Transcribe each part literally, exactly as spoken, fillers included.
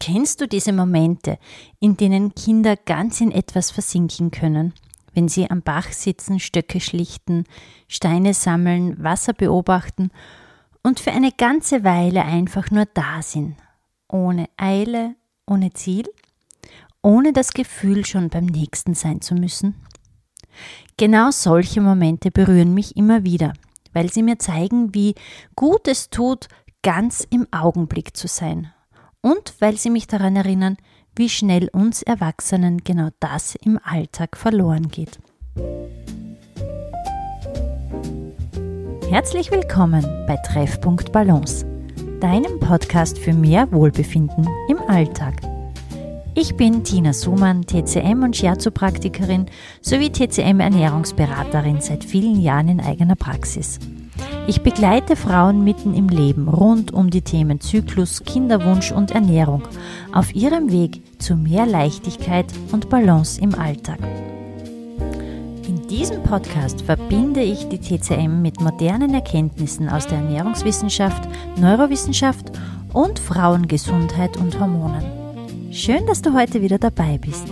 Kennst du diese Momente, in denen Kinder ganz in etwas versinken können, wenn sie am Bach sitzen, Stöcke schlichten, Steine sammeln, Wasser beobachten und für eine ganze Weile einfach nur da sind, ohne Eile, ohne Ziel, ohne das Gefühl, schon beim Nächsten sein zu müssen? Genau solche Momente berühren mich immer wieder, weil sie mir zeigen, wie gut es tut, ganz im Augenblick zu sein. Und weil sie mich daran erinnern, wie schnell uns Erwachsenen genau das im Alltag verloren geht. Herzlich willkommen bei Treffpunkt Balance, deinem Podcast für mehr Wohlbefinden im Alltag. Ich bin Tina Sumann, T C M- und Shiatsu-Praktikerin sowie T C M-Ernährungsberaterin seit vielen Jahren in eigener Praxis. Ich begleite Frauen mitten im Leben rund um die Themen Zyklus, Kinderwunsch und Ernährung auf ihrem Weg zu mehr Leichtigkeit und Balance im Alltag. In diesem Podcast verbinde ich die T C M mit modernen Erkenntnissen aus der Ernährungswissenschaft, Neurowissenschaft und Frauengesundheit und Hormonen. Schön, dass du heute wieder dabei bist.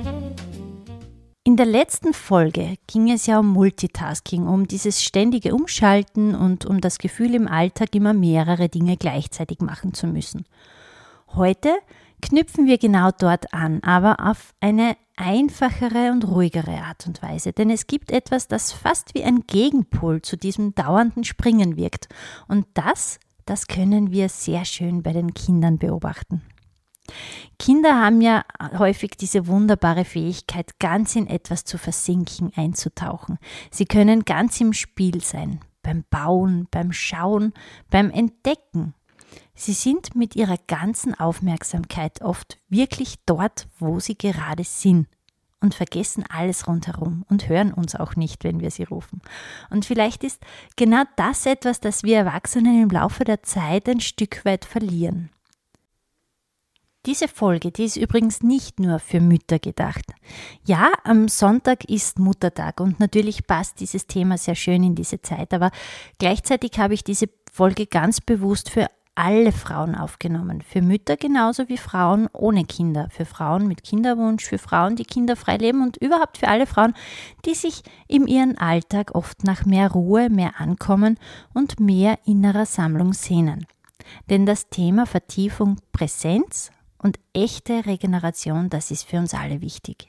In der letzten Folge ging es ja um Multitasking, um dieses ständige Umschalten und um das Gefühl im Alltag immer mehrere Dinge gleichzeitig machen zu müssen. Heute knüpfen wir genau dort an, aber auf eine einfachere und ruhigere Art und Weise, denn es gibt etwas, das fast wie ein Gegenpol zu diesem dauernden Springen wirkt und das, das können wir sehr schön bei den Kindern beobachten. Kinder haben ja häufig diese wunderbare Fähigkeit, ganz in etwas zu versinken, einzutauchen. Sie können ganz im Spiel sein, beim Bauen, beim Schauen, beim Entdecken. Sie sind mit ihrer ganzen Aufmerksamkeit oft wirklich dort, wo sie gerade sind und vergessen alles rundherum und hören uns auch nicht, wenn wir sie rufen. Und vielleicht ist genau das etwas, das wir Erwachsenen im Laufe der Zeit ein Stück weit verlieren. Diese Folge, die ist übrigens nicht nur für Mütter gedacht. Ja, am Sonntag ist Muttertag und natürlich passt dieses Thema sehr schön in diese Zeit, aber gleichzeitig habe ich diese Folge ganz bewusst für alle Frauen aufgenommen. Für Mütter genauso wie Frauen ohne Kinder, für Frauen mit Kinderwunsch, für Frauen, die kinderfrei leben und überhaupt für alle Frauen, die sich in ihrem Alltag oft nach mehr Ruhe, mehr Ankommen und mehr innerer Sammlung sehnen. Denn das Thema Vertiefung, Präsenz und echte Regeneration, das ist für uns alle wichtig.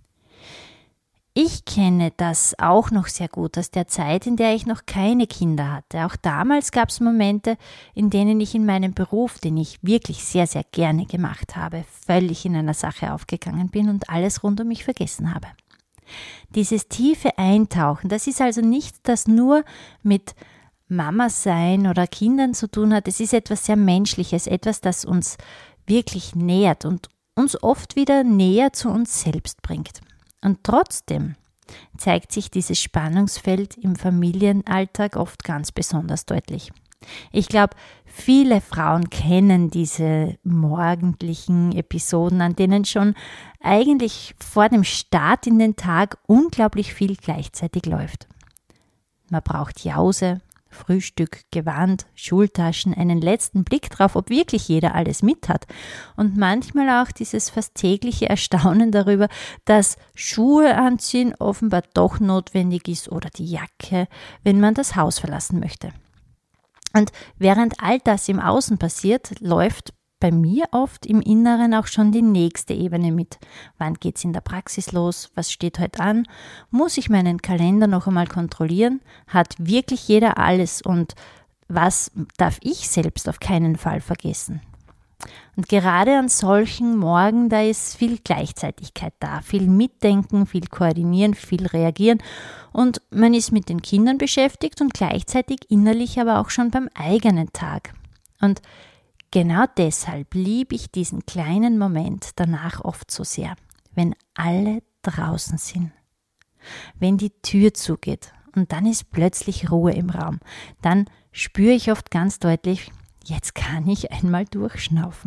Ich kenne das auch noch sehr gut aus der Zeit, in der ich noch keine Kinder hatte. Auch damals gab es Momente, in denen ich in meinem Beruf, den ich wirklich sehr, sehr gerne gemacht habe, völlig in einer Sache aufgegangen bin und alles rund um mich vergessen habe. Dieses tiefe Eintauchen, das ist also nichts, das nur mit Mama sein oder Kindern zu tun hat. Es ist etwas sehr Menschliches, etwas, das uns wirklich nährt und uns oft wieder näher zu uns selbst bringt. Und trotzdem zeigt sich dieses Spannungsfeld im Familienalltag oft ganz besonders deutlich. Ich glaube, viele Frauen kennen diese morgendlichen Episoden, an denen schon eigentlich vor dem Start in den Tag unglaublich viel gleichzeitig läuft. Man braucht Jause, Frühstück, Gewand, Schultaschen, einen letzten Blick drauf, ob wirklich jeder alles mit hat. Und manchmal auch dieses fast tägliche Erstaunen darüber, dass Schuhe anziehen offenbar doch notwendig ist oder die Jacke, wenn man das Haus verlassen möchte. Und während all das im Außen passiert, läuft bei mir oft im Inneren auch schon die nächste Ebene mit. Wann geht's in der Praxis los? Was steht heute an? Muss ich meinen Kalender noch einmal kontrollieren? Hat wirklich jeder alles? Und was darf ich selbst auf keinen Fall vergessen? Und gerade an solchen Morgen, da ist viel Gleichzeitigkeit da, viel Mitdenken, viel Koordinieren, viel Reagieren und man ist mit den Kindern beschäftigt und gleichzeitig innerlich aber auch schon beim eigenen Tag. Und genau deshalb liebe ich diesen kleinen Moment danach oft so sehr, wenn alle draußen sind, wenn die Tür zugeht und dann ist plötzlich Ruhe im Raum. Dann spüre ich oft ganz deutlich, jetzt kann ich einmal durchschnaufen.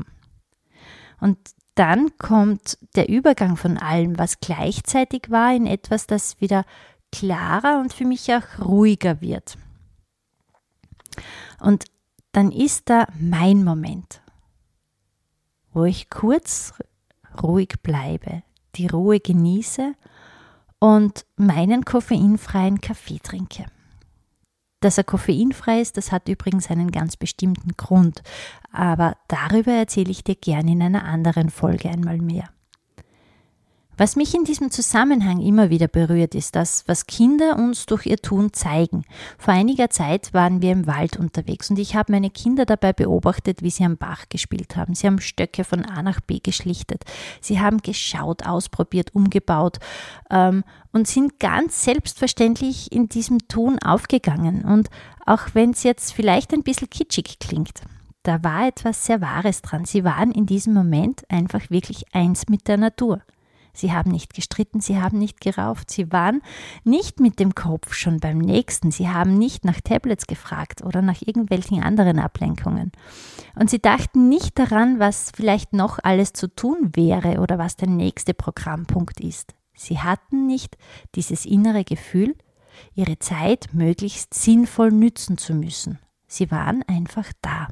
Und dann kommt der Übergang von allem, was gleichzeitig war, in etwas, das wieder klarer und für mich auch ruhiger wird. Und dann ist da mein Moment, wo ich kurz ruhig bleibe, die Ruhe genieße und meinen koffeinfreien Kaffee trinke. Dass er koffeinfrei ist, das hat übrigens einen ganz bestimmten Grund, aber darüber erzähle ich dir gerne in einer anderen Folge einmal mehr. Was mich in diesem Zusammenhang immer wieder berührt, ist das, was Kinder uns durch ihr Tun zeigen. Vor einiger Zeit waren wir im Wald unterwegs und ich habe meine Kinder dabei beobachtet, wie sie am Bach gespielt haben. Sie haben Stöcke von A nach B geschlichtet. Sie haben geschaut, ausprobiert, umgebaut ähm, und sind ganz selbstverständlich in diesem Tun aufgegangen. Und auch wenn es jetzt vielleicht ein bisschen kitschig klingt, da war etwas sehr Wahres dran. Sie waren in diesem Moment einfach wirklich eins mit der Natur. Sie haben nicht gestritten, sie haben nicht gerauft, sie waren nicht mit dem Kopf schon beim Nächsten, sie haben nicht nach Tablets gefragt oder nach irgendwelchen anderen Ablenkungen. Und sie dachten nicht daran, was vielleicht noch alles zu tun wäre oder was der nächste Programmpunkt ist. Sie hatten nicht dieses innere Gefühl, ihre Zeit möglichst sinnvoll nützen zu müssen. Sie waren einfach da.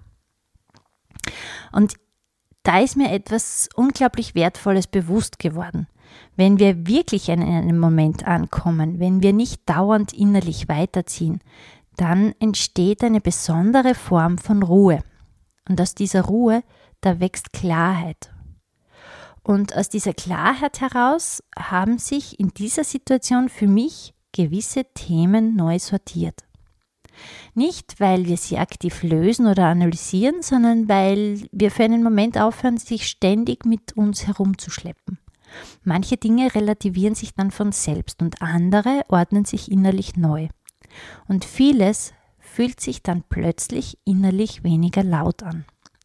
Und da ist mir etwas unglaublich Wertvolles bewusst geworden. Wenn wir wirklich in einem Moment ankommen, wenn wir nicht dauernd innerlich weiterziehen, dann entsteht eine besondere Form von Ruhe. Und aus dieser Ruhe, da wächst Klarheit. Und aus dieser Klarheit heraus haben sich in dieser Situation für mich gewisse Themen neu sortiert. Nicht, weil wir sie aktiv lösen oder analysieren, sondern weil wir für einen Moment aufhören, sich ständig mit uns herumzuschleppen. Manche Dinge relativieren sich dann von selbst und andere ordnen sich innerlich neu. Und vieles fühlt sich dann plötzlich innerlich weniger laut an.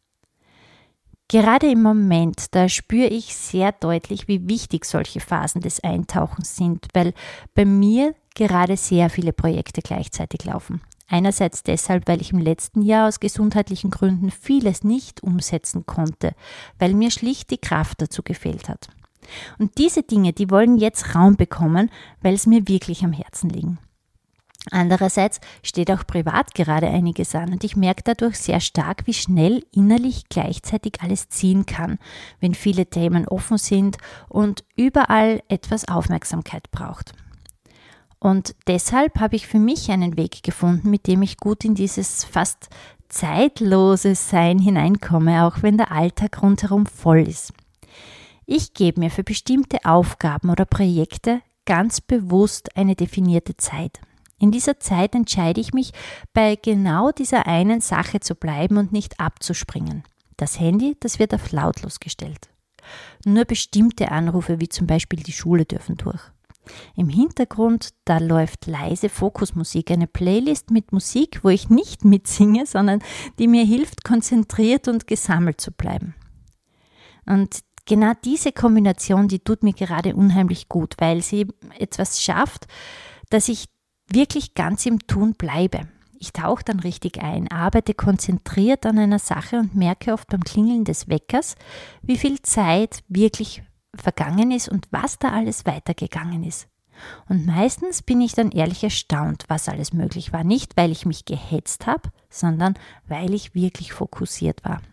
Gerade im Moment, da spüre ich sehr deutlich, wie wichtig solche Phasen des Eintauchens sind, weil bei mir gerade sehr viele Projekte gleichzeitig laufen. Einerseits deshalb, weil ich im letzten Jahr aus gesundheitlichen Gründen vieles nicht umsetzen konnte, weil mir schlicht die Kraft dazu gefehlt hat. Und diese Dinge, die wollen jetzt Raum bekommen, weil es mir wirklich am Herzen liegen. Andererseits steht auch privat gerade einiges an und ich merke dadurch sehr stark, wie schnell innerlich gleichzeitig alles ziehen kann, wenn viele Themen offen sind und überall etwas Aufmerksamkeit braucht. Und deshalb habe ich für mich einen Weg gefunden, mit dem ich gut in dieses fast zeitlose Sein hineinkomme, auch wenn der Alltag rundherum voll ist. Ich gebe mir für bestimmte Aufgaben oder Projekte ganz bewusst eine definierte Zeit. In dieser Zeit entscheide ich mich, bei genau dieser einen Sache zu bleiben und nicht abzuspringen. Das Handy, das wird auf lautlos gestellt. Nur bestimmte Anrufe, wie zum Beispiel die Schule, dürfen durch. Im Hintergrund, da läuft leise Fokusmusik, eine Playlist mit Musik, wo ich nicht mitsinge, sondern die mir hilft, konzentriert und gesammelt zu bleiben. Und genau diese Kombination, die tut mir gerade unheimlich gut, weil sie etwas schafft, dass ich wirklich ganz im Tun bleibe. Ich tauche dann richtig ein, arbeite konzentriert an einer Sache und merke oft beim Klingeln des Weckers, wie viel Zeit wirklich vergangen ist und was da alles weitergegangen ist. Und meistens bin ich dann ehrlich erstaunt, was alles möglich war. Nicht, weil ich mich gehetzt habe, sondern weil ich wirklich fokussiert war.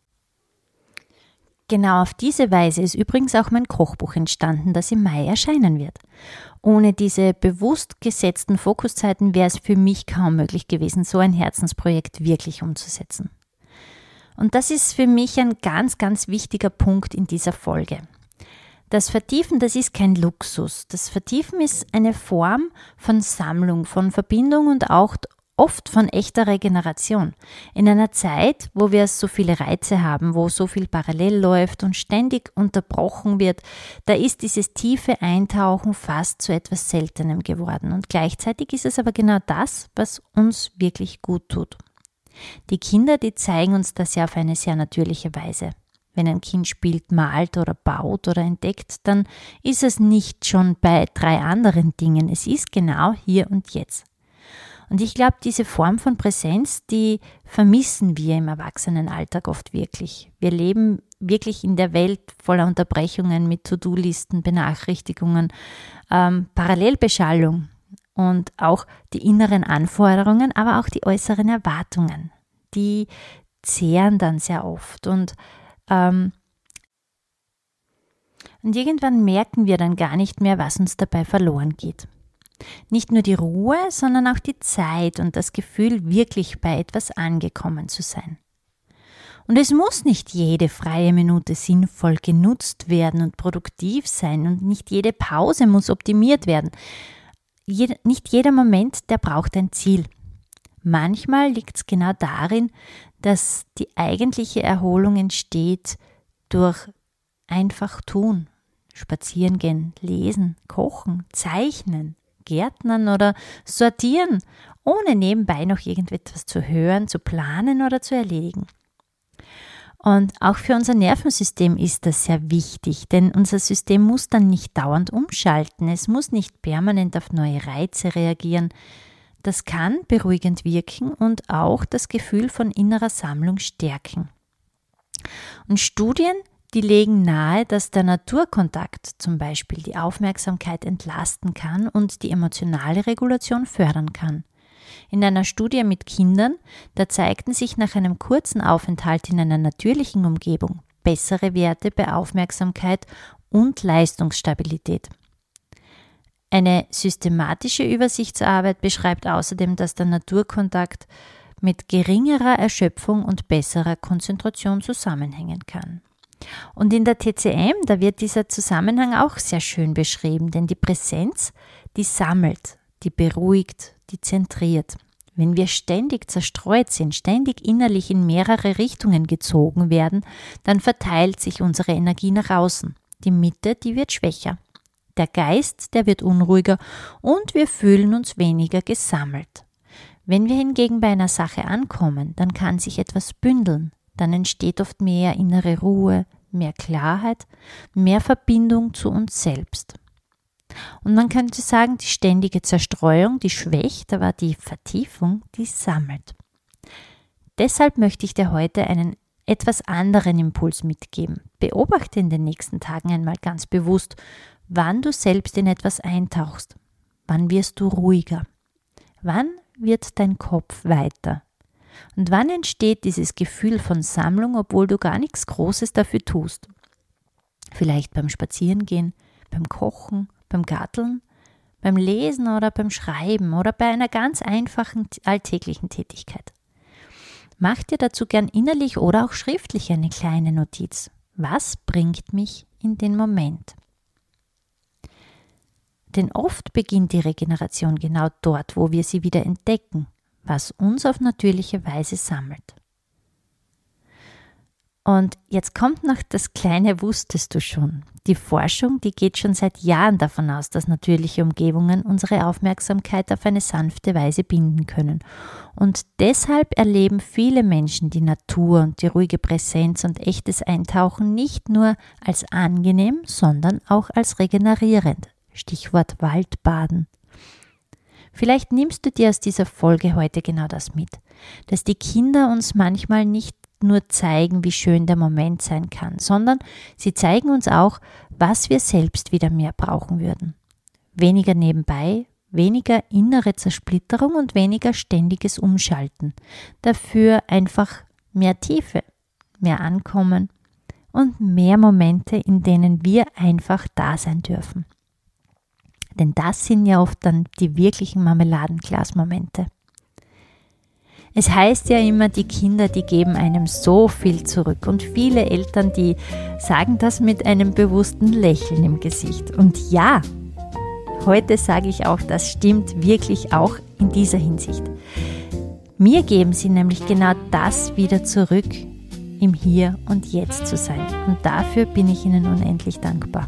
Genau auf diese Weise ist übrigens auch mein Kochbuch entstanden, das im Mai erscheinen wird. Ohne diese bewusst gesetzten Fokuszeiten wäre es für mich kaum möglich gewesen, so ein Herzensprojekt wirklich umzusetzen. Und das ist für mich ein ganz, ganz wichtiger Punkt in dieser Folge. Das Vertiefen, das ist kein Luxus. Das Vertiefen ist eine Form von Sammlung, von Verbindung und auch oft von echter Regeneration. In einer Zeit, wo wir so viele Reize haben, wo so viel parallel läuft und ständig unterbrochen wird, da ist dieses tiefe Eintauchen fast zu etwas Seltenem geworden. Und gleichzeitig ist es aber genau das, was uns wirklich gut tut. Die Kinder, die zeigen uns das ja auf eine sehr natürliche Weise. Wenn ein Kind spielt, malt oder baut oder entdeckt, dann ist es nicht schon bei drei anderen Dingen. Es ist genau hier und jetzt. Und ich glaube, diese Form von Präsenz, die vermissen wir im Erwachsenenalltag oft wirklich. Wir leben wirklich in der Welt voller Unterbrechungen mit To-Do-Listen, Benachrichtigungen, ähm, Parallelbeschallung und auch die inneren Anforderungen, aber auch die äußeren Erwartungen. Die zehren dann sehr oft und ähm, Und irgendwann merken wir dann gar nicht mehr, was uns dabei verloren geht. Nicht nur die Ruhe, sondern auch die Zeit und das Gefühl, wirklich bei etwas angekommen zu sein. Und es muss nicht jede freie Minute sinnvoll genutzt werden und produktiv sein und nicht jede Pause muss optimiert werden. Jed- nicht jeder Moment, der braucht ein Ziel. Manchmal liegt es genau darin, dass die eigentliche Erholung entsteht durch einfach tun, spazieren gehen, lesen, kochen, zeichnen, gärtnern oder sortieren, ohne nebenbei noch irgendetwas zu hören, zu planen oder zu erledigen. Und auch für unser Nervensystem ist das sehr wichtig, denn unser System muss dann nicht dauernd umschalten, es muss nicht permanent auf neue Reize reagieren. Das kann beruhigend wirken und auch das Gefühl von innerer Sammlung stärken. Und Studien, die legen nahe, dass der Naturkontakt zum Beispiel die Aufmerksamkeit entlasten kann und die emotionale Regulation fördern kann. In einer Studie mit Kindern, da zeigten sich nach einem kurzen Aufenthalt in einer natürlichen Umgebung bessere Werte bei Aufmerksamkeit und Leistungsstabilität. Eine systematische Übersichtsarbeit beschreibt außerdem, dass der Naturkontakt mit geringerer Erschöpfung und besserer Konzentration zusammenhängen kann. Und in der T C M, da wird dieser Zusammenhang auch sehr schön beschrieben, denn die Präsenz, die sammelt, die beruhigt, die zentriert. Wenn wir ständig zerstreut sind, ständig innerlich in mehrere Richtungen gezogen werden, dann verteilt sich unsere Energie nach außen. Die Mitte, die wird schwächer. Der Geist, der wird unruhiger und wir fühlen uns weniger gesammelt. Wenn wir hingegen bei einer Sache ankommen, dann kann sich etwas bündeln. Dann entsteht oft mehr innere Ruhe, mehr Klarheit, mehr Verbindung zu uns selbst. Und man könnte sagen, die ständige Zerstreuung, die schwächt, aber die Vertiefung, die sammelt. Deshalb möchte ich dir heute einen etwas anderen Impuls mitgeben. Beobachte in den nächsten Tagen einmal ganz bewusst, wann du selbst in etwas eintauchst. Wann wirst du ruhiger? Wann wird dein Kopf weiter? Und wann entsteht dieses Gefühl von Sammlung, obwohl du gar nichts Großes dafür tust? Vielleicht beim Spazierengehen, beim Kochen, beim Garteln, beim Lesen oder beim Schreiben oder bei einer ganz einfachen alltäglichen Tätigkeit. Mach dir dazu gern innerlich oder auch schriftlich eine kleine Notiz. Was bringt mich in den Moment? Denn oft beginnt die Regeneration genau dort, wo wir sie wieder entdecken, was uns auf natürliche Weise sammelt. Und jetzt kommt noch das kleine Wusstest du schon. Die Forschung, die geht schon seit Jahren davon aus, dass natürliche Umgebungen unsere Aufmerksamkeit auf eine sanfte Weise binden können. Und deshalb erleben viele Menschen die Natur und die ruhige Präsenz und echtes Eintauchen nicht nur als angenehm, sondern auch als regenerierend. Stichwort Waldbaden. Vielleicht nimmst du dir aus dieser Folge heute genau das mit, dass die Kinder uns manchmal nicht nur zeigen, wie schön der Moment sein kann, sondern sie zeigen uns auch, was wir selbst wieder mehr brauchen würden. Weniger nebenbei, weniger innere Zersplitterung und weniger ständiges Umschalten. Dafür einfach mehr Tiefe, mehr Ankommen und mehr Momente, in denen wir einfach da sein dürfen. Denn das sind ja oft dann die wirklichen Marmeladenglas-Momente. Es heißt ja immer, die Kinder, die geben einem so viel zurück. Und viele Eltern, die sagen das mit einem bewussten Lächeln im Gesicht. Und ja, heute sage ich auch, das stimmt wirklich auch in dieser Hinsicht. Mir geben sie nämlich genau das wieder zurück, im Hier und Jetzt zu sein. Und dafür bin ich ihnen unendlich dankbar.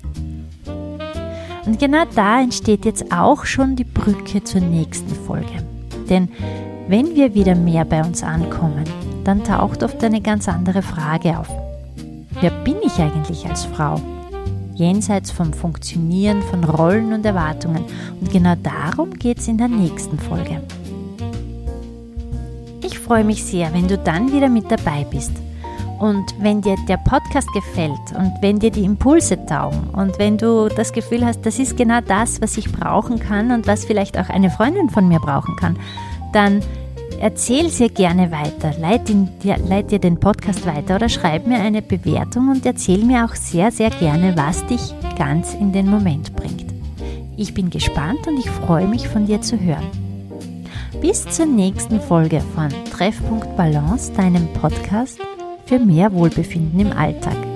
Und genau da entsteht jetzt auch schon die Brücke zur nächsten Folge. Denn wenn wir wieder mehr bei uns ankommen, dann taucht oft eine ganz andere Frage auf. Wer bin ich eigentlich als Frau? Jenseits vom Funktionieren von Rollen und Erwartungen. Und genau darum geht es in der nächsten Folge. Ich freue mich sehr, wenn du dann wieder mit dabei bist. Und wenn dir der Podcast gefällt und wenn dir die Impulse taugen und wenn du das Gefühl hast, das ist genau das, was ich brauchen kann und was vielleicht auch eine Freundin von mir brauchen kann, dann Erzähl sehr gerne weiter, leite, ihn, dir, leite dir den Podcast weiter oder schreib mir eine Bewertung und erzähl mir auch sehr, sehr gerne, was dich ganz in den Moment bringt. Ich bin gespannt und ich freue mich, von dir zu hören. Bis zur nächsten Folge von Treffpunkt Balance, deinem Podcast für mehr Wohlbefinden im Alltag.